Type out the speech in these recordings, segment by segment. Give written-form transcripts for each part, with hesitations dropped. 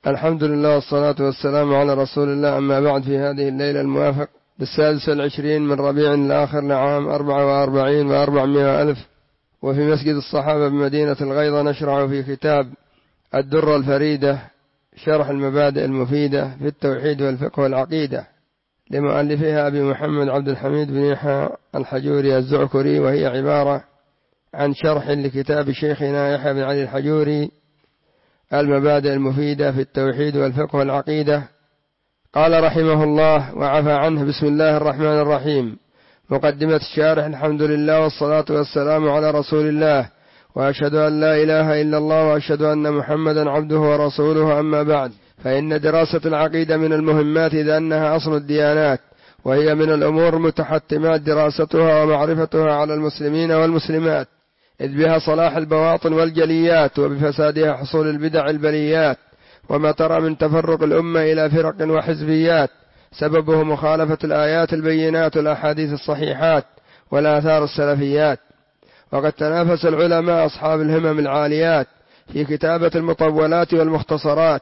الحمد لله والصلاة والسلام على رسول الله. أما بعد، في هذه الليلة الموافق 26 من ربيع الآخر لعام 44 و400 ألف، وفي مسجد الصحابة بمدينة الغيضة، نشرع في كتاب الدرة الفريدة شرح المبادئ المفيدة في التوحيد والفقه والعقيدة لمؤلفها أبي محمد عبد الحميد بن يحيى الحجوري الزعكري، وهي عبارة عن شرح لكتاب شيخنا يحيى بن علي الحجوري المبادئ المفيدة في التوحيد والفقه والعقيدة. قال رحمه الله وعفى عنه: بسم الله الرحمن الرحيم. مقدمة الشارح: الحمد لله والصلاة والسلام على رسول الله، وأشهد أن لا إله إلا الله، وأشهد أن محمدا عبده ورسوله. أما بعد، فإن دراسة العقيدة من المهمات، إذ أنها أصل الديانات، وهي من الأمور المتحتمات دراستها ومعرفتها على المسلمين والمسلمات، إذ بها صلاح البواطن والجليات، وبفسادها حصول البدع البليات. وما ترى من تفرق الأمة إلى فرق وحزبيات سببه مخالفة الآيات البينات والأحاديث الصحيحات والآثار السلفيات. وقد تنافس العلماء أصحاب الهمم العاليات في كتابة المطولات والمختصرات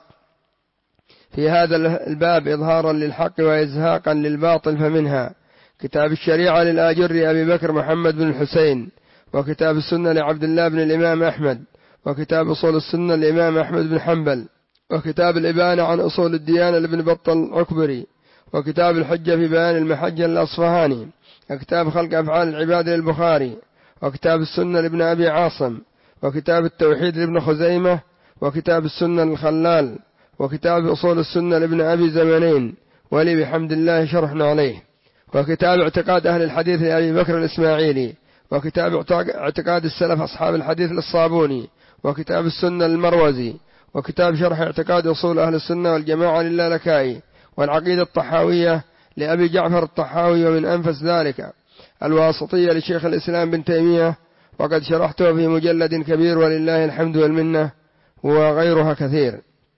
في هذا الباب إظهارا للحق وإزهاقا للباطل، فمنها كتاب الشريعة للآجري أبي بكر محمد بن الحسين، وكتاب السنة لعبد الله بن الإمام أحمد، وكتاب أصول السنة للإمام أحمد بن حنبل، وكتاب الإبانة عن أصول الديانة لابن بطل العكبري، وكتاب الحجة في بيان المحجة للأصفهاني، وكتاب خلق أفعال العباد للبخاري، وكتاب السنة لابن أبي عاصم، وكتاب التوحيد لابن خزيمة، وكتاب السنة للخلال، وكتاب أصول السنة لابن أبي زمنين ولي بحمد الله شرح عليه، وكتاب اعتقاد أهل الحديث لأبي بكر الإسماعيلي، وكتاب اعتقاد السلف أصحاب الحديث للصابوني، وكتاب السنة للمروزي، وكتاب شرح اعتقاد أصول أهل السنة والجماعة للالكائي، والعقيدة الطحاوية لأبي جعفر الطحاوي، ومن أنفس ذلك الواسطية لشيخ الإسلام بن تيمية، وقد شرحته في مجلد كبير ولله الحمد والمنة، وغيرها كثير.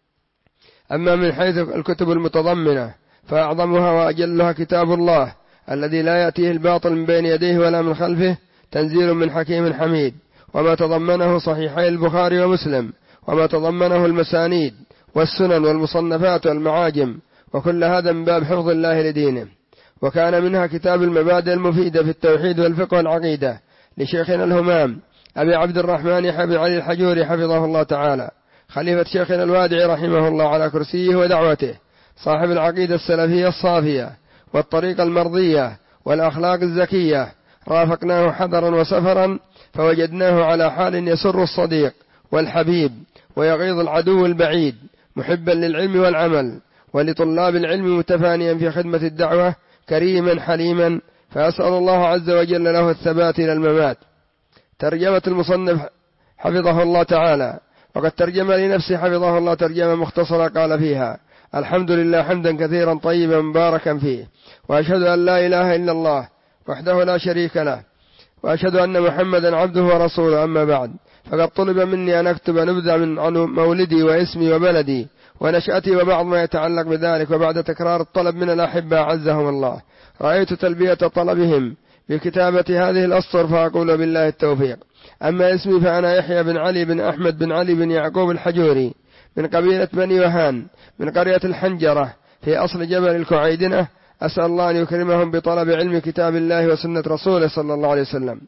أما من حيث الكتب المتضمنة، فأعظمها وأجلها كتاب الله الذي لا يأتيه الباطل من بين يديه ولا من خلفه، تنزيل من حكيم حميد، وما تضمنه صحيحي البخاري ومسلم، وما تضمنه المسانيد والسنن والمصنفات والمعاجم، وكل هذا من باب حفظ الله لدينه. وكان منها كتاب المبادئ المفيدة في التوحيد والفقه والعقيدة لشيخنا الهمام أبي عبد الرحمن يحيى بن علي الحجوري حفظه الله تعالى، خليفة شيخنا الوادعي رحمه الله على كرسيه ودعوته، صاحب العقيدة السلفية الصافية والطريقة المرضية والأخلاق الزكية. رافقناه حذرا وسفرا، فوجدناه على حال يسر الصديق والحبيب ويغيظ العدو البعيد، محبا للعلم والعمل ولطلاب العلم، متفانيا في خدمة الدعوة، كريما حليما. فأسأل الله عز وجل له الثبات إلى الممات. ترجمة المصنف حفظه الله تعالى، وقد ترجم لنفسه حفظه الله ترجمة مختصرة قال فيها: الحمد لله حمدا كثيرا طيبا مباركا فيه، وأشهد أن لا إله إلا الله وحده لا شريك له، وأشهد أن محمدا عبده ورسوله. أما بعد، فقد طلب مني أن أكتب نبذة عن مولدي واسمي وبلدي ونشأتي وبعض ما يتعلق بذلك. وبعد تكرار الطلب من الأحبة عزهم الله، رأيت تلبية طلبهم بكتابة هذه الأسطر، فأقول بالله التوفيق. أما اسمي فأنا يحيى بن علي بن أحمد بن علي بن يعقوب الحجوري، من قبيلة بني وهان، من قرية الحنجرة في أصل جبل الكعيدنة. أسأل الله أن يكرمهم بطلب علم كتاب الله وسنة رسوله صلى الله عليه وسلم.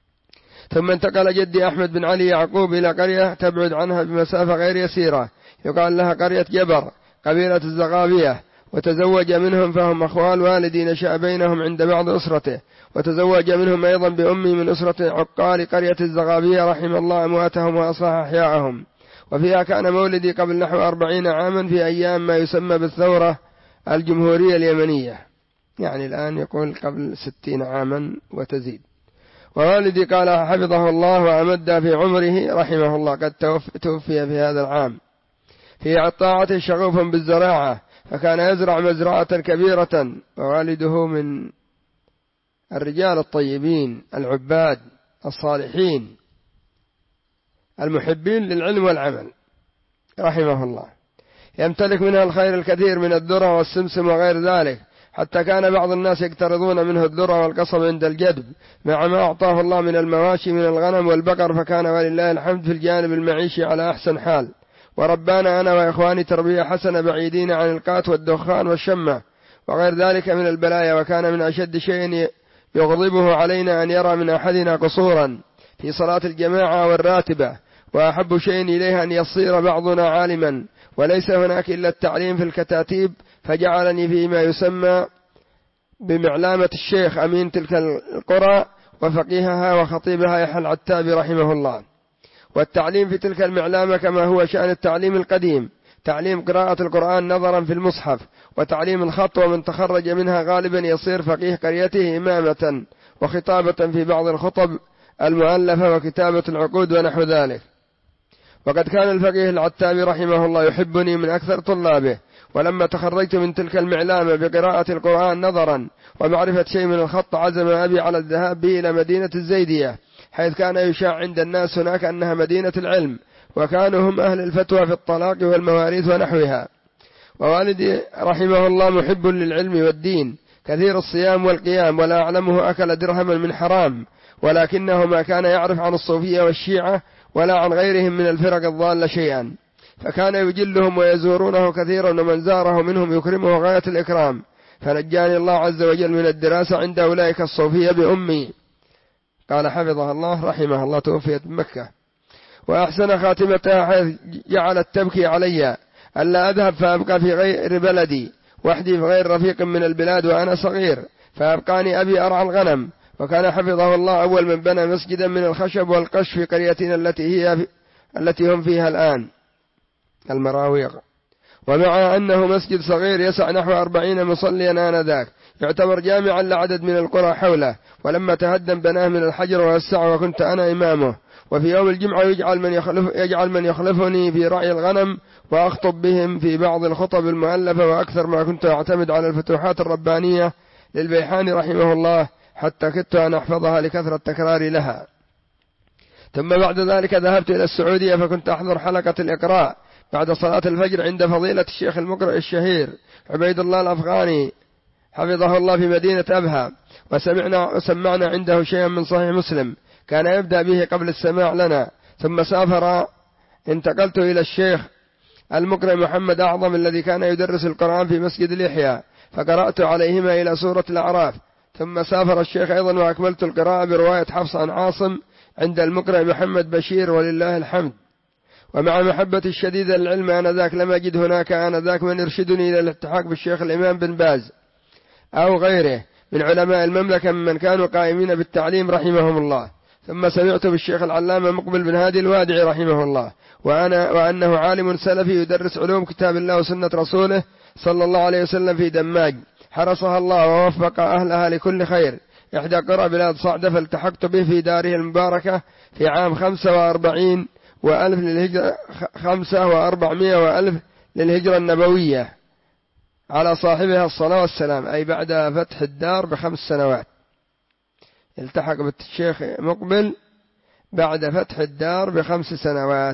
ثم انتقل جدي أحمد بن علي يعقوب إلى قرية تبعد عنها بمسافة غير يسيرة، يقال لها قرية جبر، قبيلة الزغابية، وتزوج منهم، فهم أخوال والدي، نشأ بينهم عند بعض أسرته، وتزوج منهم أيضا بأمي من أسرة عقال قرية الزغابية، رحم الله أمواتهم وأصلح أحياءهم. وفيها كان مولدي قبل نحو 40 عاما، في أيام ما يسمى بالثورة الجمهورية اليمنية، يعني الآن يقول قبل 60 عاما وتزيد. ووالدي قال حفظه الله وأمد في عمره رحمه الله، قد توفي في هذا العام، في طاعته شغوف بالزراعة، فكان يزرع مزرعة كبيرة. ووالده من الرجال الطيبين العباد الصالحين المحبين للعلم والعمل رحمه الله، يمتلك منها الخير الكثير من الذرة والسمسم وغير ذلك، حتى كان بعض الناس يقترضون منه الذرة والقصب عند الجدب، مع ما أعطاه الله من المواشي من الغنم والبقر، فكان ولله الحمد في الجانب المعيشي على أحسن حال. وربانا أنا وإخواني تربية حسنة بعيدين عن القات والدخان والشمة وغير ذلك من البلايا. وكان من أشد شيء يغضبه علينا أن يرى من أحدنا قصورا في صلاة الجماعة والراتبة، وأحب شيء إليه أن يصير بعضنا عالما وليس هناك إلا التعليم في الكتاتيب، فجعلني فيما يسمى بمعلامة الشيخ أمين تلك القرى وفقيهها وخطيبها يحيى العتابي رحمه الله. والتعليم في تلك المعلامة كما هو شأن التعليم القديم، تعليم قراءة القرآن نظرا في المصحف، وتعليم الخط، ومن تخرج منها غالبا يصير فقيه قريته إمامة وخطابة في بعض الخطب المؤلفة وكتابة العقود ونحو ذلك. وقد كان الفقيه العتابي رحمه الله يحبني من أكثر طلابه، ولما تخرجت من تلك المعلامة بقراءة القرآن نظرا ومعرفة شيء من الخط عزم أبي على الذهاب به إلى مدينة الزيدية، حيث كان يشاع عند الناس هناك أنها مدينة العلم، وكانوا هم أهل الفتوى في الطلاق والمواريث ونحوها. ووالدي رحمه الله محب للعلم والدين كثير الصيام والقيام، ولا أعلمه أكل درهما من حرام، ولكنه ما كان يعرف عن الصوفية والشيعة ولا عن غيرهم من الفرق الضالة شيئا، فكان يجلهم ويزورونه كثيرا، ومن زاره منهم يكرمه غاية الإكرام. فنجاني الله عز وجل من الدراسة عند أولئك الصوفية بأمي. قال حفظها الله رحمه الله توفيت بمكة. وأحسن خاتمتها حيث جعلت تبكي علي ألا أذهب فأبقى في غير بلدي وحدي في غير رفيق من البلاد وأنا صغير، فأبقاني أبي أرعى الغنم. وكان حفظه الله أول من بنى مسجدا من الخشب والقش في قريتنا التي هم فيها الآن المراويق، ومع أنه مسجد صغير يسع نحو 40 مصليا آنذاك، يعتبر جامعا لعدد من القرى حوله. ولما تهدم بناه من الحجر ووسعه وكنت أنا إمامه. وفي يوم الجمعة يجعل من يخلفني في رعي الغنم وأخطب بهم في بعض الخطب المؤلفة، وأكثر ما كنت أعتمد على الفتوحات الربانية للبيحاني رحمه الله، حتى كدت أن أحفظها لكثرة تكراري لها. ثم بعد ذلك ذهبت إلى السعودية، فكنت أحضر حلقة الإقراء بعد صلاة الفجر عند فضيلة الشيخ المقرئ الشهير عبيد الله الأفغاني حفظه الله في مدينة أبها، وسمعنا عنده شيئا من صحيح مسلم كان يبدأ به قبل السماع لنا. ثم سافر، انتقلت إلى الشيخ المقرئ محمد أعظم الذي كان يدرس القرآن في مسجد الإحياء، فقرأت عليهما إلى سورة الأعراف. ثم سافر الشيخ أيضا وأكملت القراءة برواية حفص عن عاصم عند المقرئ محمد بشير ولله الحمد. ومع محبة الشديدة للعلم آنذاك لم أجد هناك آنذاك من يرشدني إلى الالتحاق بالشيخ الإمام بن باز أو غيره من علماء المملكة ممن كانوا قائمين بالتعليم رحمهم الله. ثم سمعت بالشيخ العلامة مقبل بن هادي الوادعي رحمه الله وأنه عالم سلفي يدرس علوم كتاب الله وسنة رسوله صلى الله عليه وسلم في دماج، حرسها الله ووفق أهلها لكل خير، إحدى قرى بلاد صعدة، فالتحقت به في داره المباركة في عام 45 وألف للهجرة 400 وألف للهجرة النبوية على صاحبها الصلاة والسلام، أي بعد فتح الدار ب5 سنوات. التحق بالشيخ مقبل بعد فتح الدار ب5 سنوات.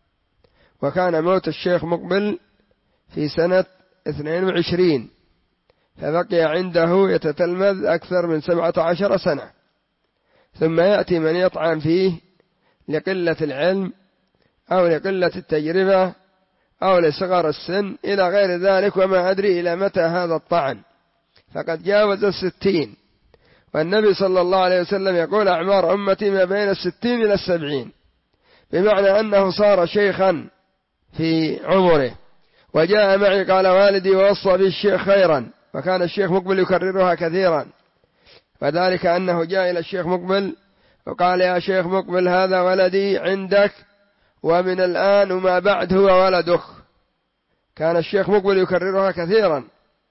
وكان موت الشيخ مقبل في سنة 22، فبقي عنده يتتلمذ أكثر من 17 سنة. ثم يأتي من يطعن فيه لقلة العلم أو لقلة التجربة أو لصغر السن إلى غير ذلك، وما أدري إلى متى هذا الطعن، فقد جاوز 60. والنبي صلى الله عليه وسلم يقول أعمار أمتي ما بين 60 إلى 70، بمعنى أنه صار شيخا في عمره. وجاء معي قال والدي ووصى به الشيخ خيرا، وكان الشيخ مقبل يكررها كثيرا، وذلك أنه جاء إلى الشيخ مقبل وقال يا شيخ مقبل هذا ولدي عندك، ومن الآن وما بعد هو ولدك. كان الشيخ مقبل يكررها كثيرا.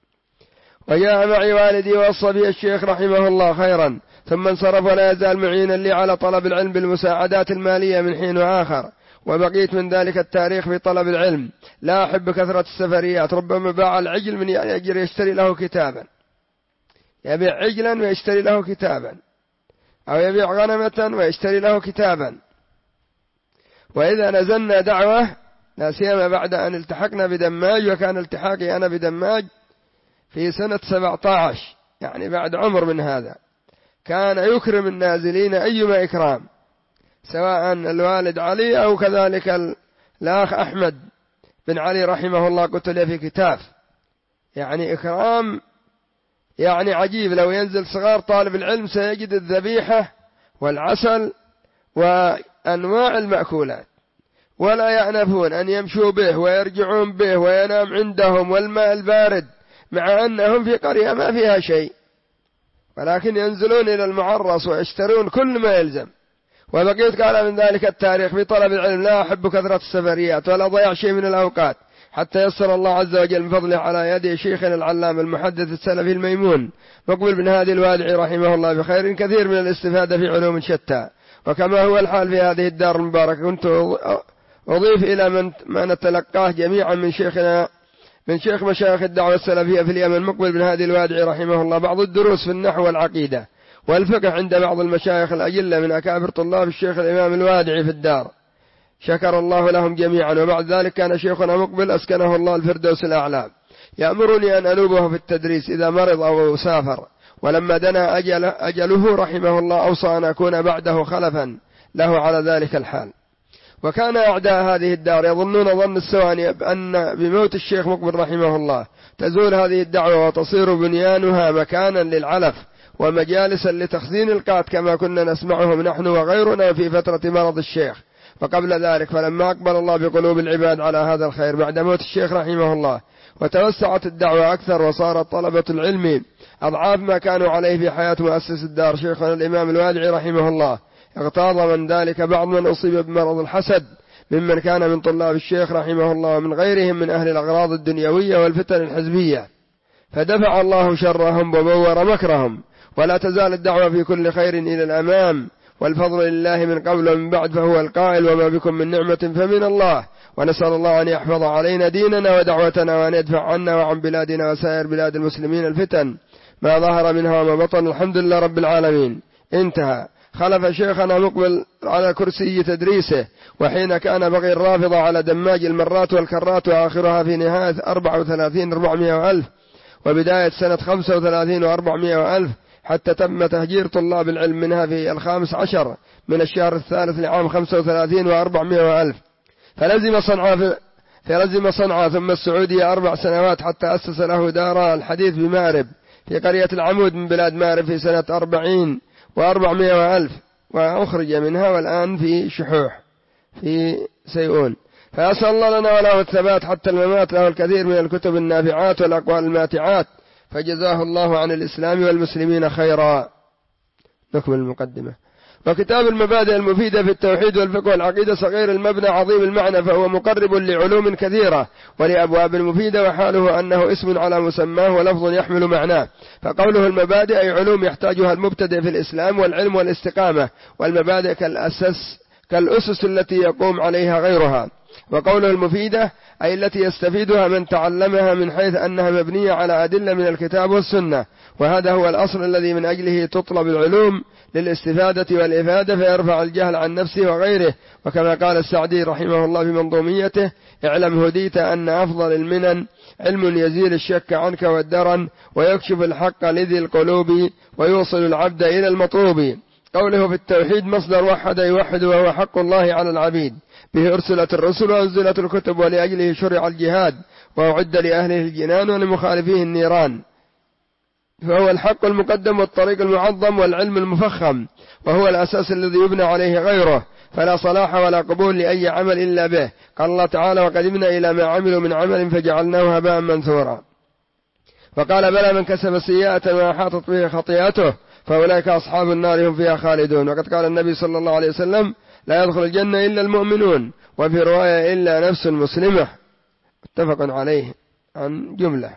وجاء معي والدي ووصى به الشيخ رحمه الله خيرا، ثم انصرف ولا يزال معينا لي على طلب العلم بالمساعدات المالية من حين وآخر. وبقيت من ذلك التاريخ في طلب العلم، لا أحب كثرة السفريات، ربما باع العجل من أجل يشتري له كتابا، يبيع عجلا ويشتري له كتابا، أو يبيع غنمة ويشتري له كتابا. وإذا نزلنا دعوة لا سيما بعد أن التحقنا بدماج، وكان التحاقي أنا بدماج في سنة 17، يعني بعد عمر من هذا، كان يكرم النازلين أيما إكرام، سواء الوالد علي أو كذلك الأخ أحمد بن علي رحمه الله قتل في كتاف، يعني إكرام يعني عجيب. لو ينزل صغار طالب العلم سيجد الذبيحة والعسل وأنواع المأكولات، ولا يأنفون أن يمشوا به ويرجعون به وينام عندهم، والماء البارد، مع أنهم في قرية ما فيها شيء، ولكن ينزلون إلى المعرص ويشترون كل ما يلزم. وبقيت قال من ذلك التاريخ في طلب العلم لا أحب كثرة السفريات ولا ضيع شيء من الأوقات، حتى يسر الله عز وجل من فضله على يد شيخنا العلام المحدث السلفي الميمون مقبل بن هادي الوادعي رحمه الله بخير كثير من الاستفادة في علوم شتى. وكما هو الحال في هذه الدار المباركة كنت أضيف إلى ما نتلقاه جميعا من شيخ مشايخ الدعوة السلفية في اليمن مقبل بن هادي الوادعي رحمه الله بعض الدروس في النحو والعقيدة والفقه عند بعض المشايخ الأجلة من أكابر طلاب الشيخ الإمام الوادعي في الدار، شكر الله لهم جميعا. وبعد ذلك كان شيخنا مقبل أسكنه الله الفردوس الأعلى يأمرني أن أنوبه في التدريس إذا مرض أو سافر، ولما دنا أجله رحمه الله أوصى أن أكون بعده خلفا له على ذلك الحال. وكان أعداء هذه الدار يظنون ظن السواني أن بموت الشيخ مقبل رحمه الله تزول هذه الدعوة وتصير بنيانها مكانا للعلف ومجالسا لتخزين القات كما كنا نسمعهم نحن وغيرنا في فترة مرض الشيخ. وقبل ذلك فلما أقبل الله بقلوب العباد على هذا الخير بعد موت الشيخ رحمه الله وتوسعت الدعوة أكثر وصارت طلبة العلم أضعاف ما كانوا عليه في حياة مؤسس الدار شيخنا الإمام الوادعي رحمه الله، اغتاظ من ذلك بعض من أصيب بمرض الحسد ممن كان من طلاب الشيخ رحمه الله ومن غيرهم من أهل الأغراض الدنيوية والفتن الحزبية، فدفع الله شرهم وبور مكرهم. ولا تزال الدعوة في كل خير إلى الأمام، والفضل لله من قبل ومن بعد، فهو القائل وما بكم من نعمة فمن الله. ونسأل الله أن يحفظ علينا ديننا ودعوتنا وأن يدفع عنا وعن بلادنا وسائر بلاد المسلمين الفتن ما ظهر منها وما بطن، الحمد لله رب العالمين. انتهى. خلف شيخنا مقبل على كرسي تدريسه، وحين كان بغي الرافضة على دماج المرات والكرات وآخرها في نهاية 34 400 ألف وبداية سنة 35 400 ألف، حتى تم تهجير طلاب العلم منها في 15 من الشهر الثالث لعام 35 400 ألف. فلزم صنعاء ثم السعودية 4 سنوات حتى أسس له دار الحديث بمأرب في قرية العمود من بلاد مأرب في سنة 40 400 ألف، وأخرج منها والآن في شحوح في سيئون. فأسأل الله لنا وله الثبات حتى الممات، له الكثير من الكتب النافعات والأقوال الماتعات، فجزاه الله عن الإسلام والمسلمين خيرا. نكمل المقدمة. وكتاب المبادئ المفيدة في التوحيد والفقه والعقيدة صغير المبنى عظيم المعنى، فهو مقرب لعلوم كثيرة ولأبواب مفيدة، وحاله أنه اسم على مسماه ولفظ يحمل معناه. فقوله المبادئ أي علوم يحتاجها المبتدئ في الإسلام والعلم والاستقامة، والمبادئ كالأسس التي يقوم عليها غيرها. وقوله المفيدة أي التي يستفيدها من تعلمها، من حيث أنها مبنية على أدلة من الكتاب والسنة، وهذا هو الأصل الذي من أجله تطلب العلوم للاستفادة والإفادة، فيرفع الجهل عن نفسه وغيره. وكما قال السعدي رحمه الله في منظوميته: اعلم هديت أن أفضل المنن علم يزيل الشك عنك والدرن ويكشف الحق لذي القلوب ويوصل العبد إلى المطلوب. قوله في التوحيد مصدر وحد يوحد، وهو حق الله على العبيد، به أرسلت الرسل وأنزلت الكتب، ولأجله شرع الجهاد وأعد لأهله الجنان ولمخالفيه النيران. فهو الحق المقدم والطريق المعظم والعلم المفخم، وهو الأساس الذي يبنى عليه غيره، فلا صلاح ولا قبول لأي عمل إلا به. قال الله تعالى: وقدمنا إلى ما عملوا من عمل فجعلناه هباء منثورا. وقال: بلى من كسب سيئة وأحاطت به خطيئته فأولئك أصحاب النار هم فيها خالدون. وقد قال النبي صلى الله عليه وسلم: لا يدخل الجنة إلا المؤمنون، وفي رواية إلا نفس مسلمة، متفق عليه عن جملة.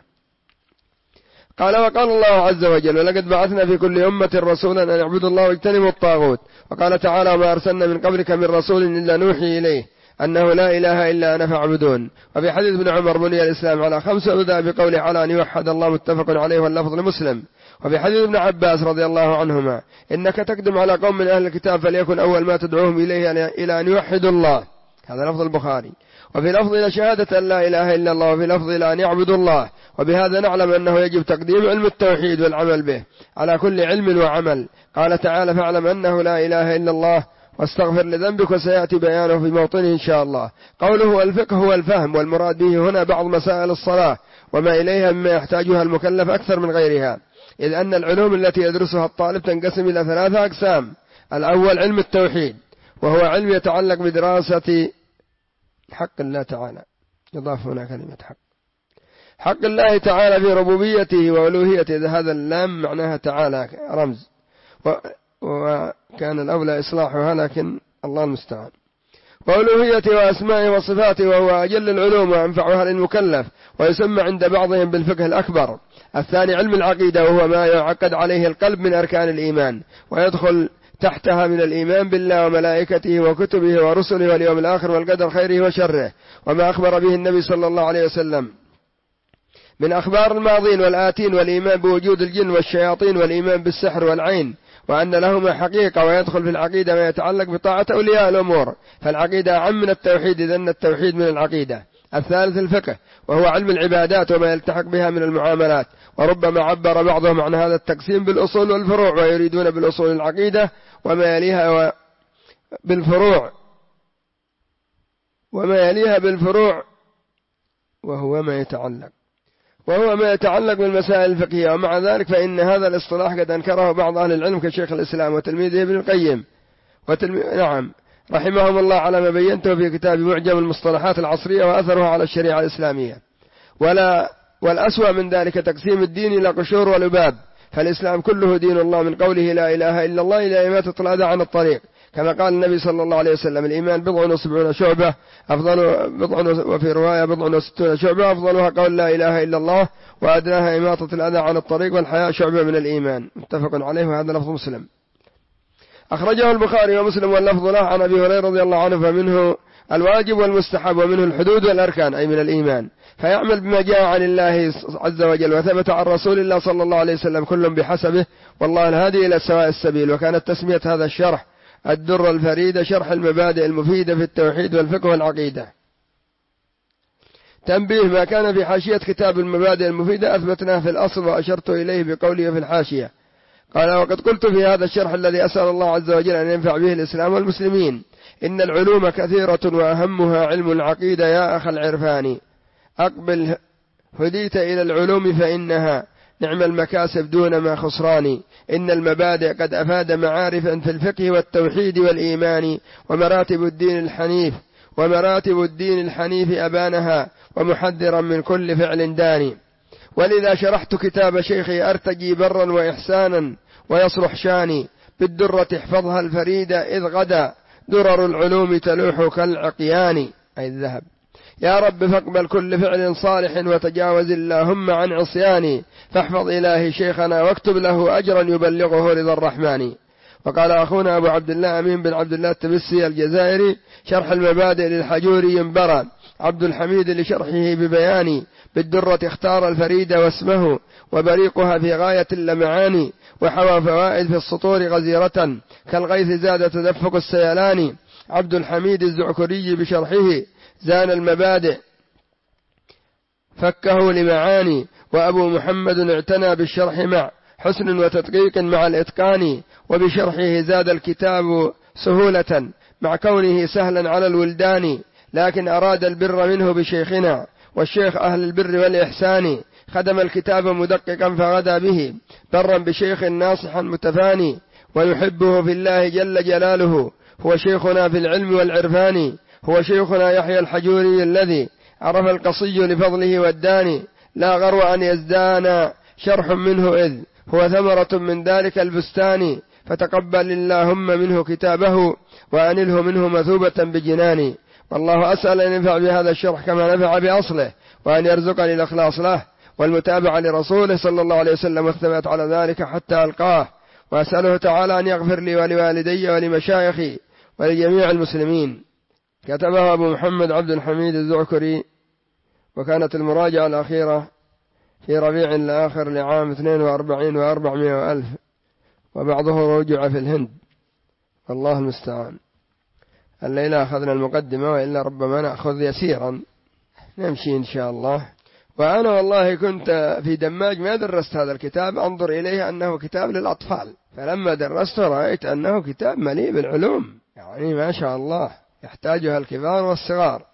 قال: وقال الله عز وجل: ولقد بعثنا في كل أمة رسولا أن يعبدوا الله واجتنبوا الطاغوت. وقال تعالى: وما أرسلنا من قبلك من رسول إلا نوحي إليه أنه لا إله إلا أنا فاعبدون. وفي حديث ابن عمر: بني الإسلام على 5، وبدأ بقوله على أن يوحد الله، متفق عليه واللفظ لمسلم. وفي حديث ابن عباس رضي الله عنهما: إنك تقدم على قوم من أهل الكتاب فليكن أول ما تدعوهم إليه إلى أن يوحدوا الله، هذا لفظ البخاري. وفي لفظ إلى شهادة أن لا إله إلا الله، وفي لفظ إلى أن يعبدوا الله. وبهذا نعلم أنه يجب تقديم علم التوحيد والعمل به على كل علم وعمل. قال تعالى: فاعلم أنه لا إله إلا الله واستغفر لذنبك، وسيأتي بيانه في موطنه إن شاء الله. قوله الفقه هو الفهم، والمراد به هنا بعض مسائل الصلاة وما إليها مما يحتاجها المكلف أكثر من غيرها، إذ أن العلوم التي يدرسها الطالب تنقسم إلى 3 أقسام. الأول علم التوحيد، وهو علم يتعلق بدراسة حق الله تعالى، يضاف هنا كلمة حق الله تعالى في ربوبيته وألوهيته، هذا اللام معناها تعالى رمز، وكان الأولى إصلاحها لكن الله المستعان. وألوهيته وأسمائه وصفاته، وهو أجل العلوم وأنفعها للمكلف، ويسمى عند بعضهم بالفقه الأكبر. الثاني علم العقيدة، وهو ما يعقد عليه القلب من أركان الإيمان، ويدخل تحتها من الإيمان بالله وملائكته وكتبه ورسله واليوم الآخر والقدر خيره وشره، وما أخبر به النبي صلى الله عليه وسلم من أخبار الماضين والآتين، والإيمان بوجود الجن والشياطين، والإيمان بالسحر والعين، وأن لهما حقيقة. ويدخل في العقيدة ما يتعلق بطاعة أولياء الأمور، فالعقيدة أعم من التوحيد، إذ أن التوحيد من العقيدة. الثالث الفقه، وهو علم العبادات وما يلتحق بها من المعاملات، وربما عبر بعضهم عن هذا التقسيم بالأصول والفروع، ويريدون بالأصول العقيدة وما يليها بالفروع وهو ما يتعلق بالمسائل الفقهية. ومع ذلك فإن هذا الاصطلاح قد أنكره بعض أهل العلم كشيخ الإسلام وتلميذه ابن القيم رحمهم الله، على ما بينته في كتاب معجم المصطلحات العصرية وأثرها على الشريعة الإسلامية. والأسوأ من ذلك تقسيم الدين إلى قشور ولباب، فالإسلام كله دين الله، من قوله لا إله إلا الله إلى إماتة الأذى عن الطريق، كما قال النبي صلى الله عليه وسلم: الإيمان 70 شعبة، وفي رواية 60 شعبة، أفضلها قول لا إله إلا الله، وأدناها إماتة الأذى عن الطريق، والحياء شعبة من الإيمان. متفق عليه، وهذا لفظ مسلم. أخرجه البخاري ومسلم واللفظ له عن أبي هريرة رضي الله عنه، فمنه الواجب والمستحب، ومنه الحدود والأركان، أي من الإيمان، فيعمل بما جاء عن الله عز وجل وثبت عن رسول الله صلى الله عليه وسلم، كل بحسبه، والله الهادي إلى سواء السبيل. وكانت تسمية هذا الشرح الدرة الفريدة، شرح المبادئ المفيدة في التوحيد والفقه والعقيدة. تنبيه: ما كان في حاشية كتاب المبادئ المفيدة أثبتناه في الأصل، وأشرت إليه بقوله في الحاشية. قال: وقد قلت في هذا الشرح الذي أسأل الله عز وجل أن ينفع به الإسلام والمسلمين، إن العلوم كثيرة وأهمها علم العقيدة يا أخ العرفان، أقبل هديت إلى العلوم فإنها نعم المكاسب دون ما خسران، إن المبادئ قد أفاد معارفا في الفقه والتوحيد والإيمان، ومراتب الدين الحنيف أبانها، ومحذرا من كل فعل داني. ولذا شرحت كتاب شيخي أرتجي برا وإحسانا ويصلح شاني، بالدرة احفظها الفريدة إذ غدا درر العلوم تلوح كالعقيان، أي الذهب. يا رب فاقبل كل فعل صالح، وتجاوز اللهم عن عصياني، فاحفظ إلهي شيخنا واكتب له أجرا يبلغه رضا الرحمن. وقال أخونا أبو عبد الله أمين بن عبد الله التبسي الجزائري: شرح المبادئ للحجوري ينبرى عبد الحميد لشرحه ببياني، بالدرة اختار الفريد واسمه، وبريقها في غاية اللمعان، وحوى فوائد في السطور غزيرة، كالغيث زاد تدفق السيلان. عبد الحميد الزعكري بشرحه زان المبادئ فكه لمعاني، وأبو محمد اعتنى بالشرح مع حسن وتدقيق مع الإتقان، وبشرحه زاد الكتاب سهولة مع كونه سهلا على الولدان، لكن أراد البر منه بشيخنا، والشيخ أهل البر والإحسان، خدم الكتاب مدققا فغدا به برا بشيخ ناصحا متفاني، ويحبه في الله جل جلاله، هو شيخنا في العلم والعرفان، هو شيخنا يحيى الحجوري الذي عرف القصي لفضله والداني، لا غرو أن يزدان شرح منه، إذ هو ثمرة من ذلك البستان، فتقبل اللهم منه كتابه، وأنله منه مثوبة بجناني. والله أسأل أن ينفع بهذا الشرح كما نفع بأصله، وأن يرزقني الإخلاص له والمتابعة لرسوله صلى الله عليه وسلم، والثبات على ذلك حتى ألقاه. وأسأله تعالى أن يغفر لي ولوالدي ولمشايخي ولجميع المسلمين. كتبه أبو محمد عبد الحميد الزعكري، وكانت المراجعة الأخيرة في ربيع الآخر لعام 42 و400 ألف، وبعضه رجع في الهند، والله المستعان. الليلة أخذنا المقدمة، وإلا ربما نأخذ يسيرا نمشي إن شاء الله. وأنا والله كنت في دماج ما درست هذا الكتاب، أنظر إليه أنه كتاب للأطفال، فلما درسته رأيت أنه كتاب مليء بالعلوم، يعني ما شاء الله يحتاجها الكبار والصغار.